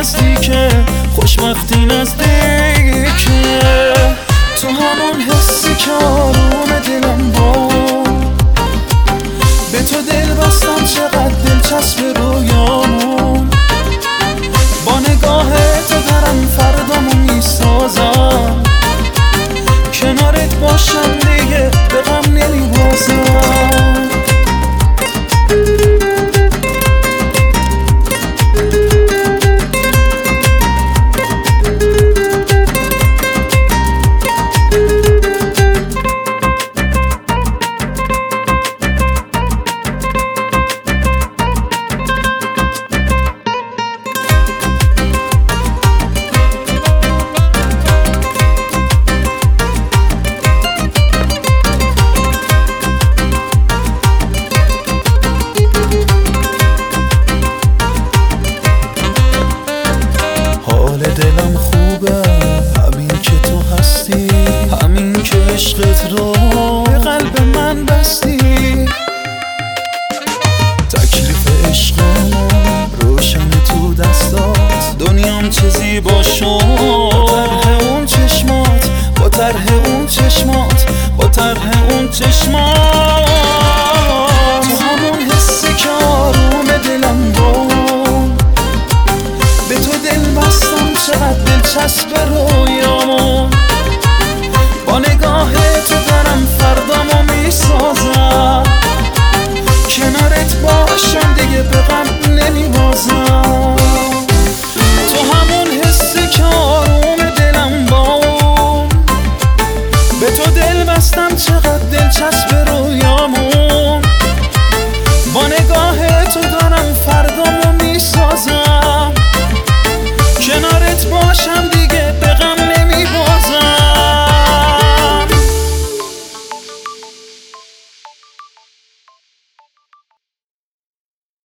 نزدیکه، خوشبختی نزدیکه. تو همون حسی که آروم دلم بود، به تو دل بستم چقدر دلچسب رویامون. با نگاه تو دارم فردامو میسازم، کنارت باشم دیگه به غم نمیبازم. دلم خوبه همین که تو هستی، همین که عشقت رو به قلب من بستی. تکلیف عشقمون روشن تو دستات، دنیام چه زیبا شد. طرح اون چشمات، با طرح اون چشمات، با طرح اون چشمات.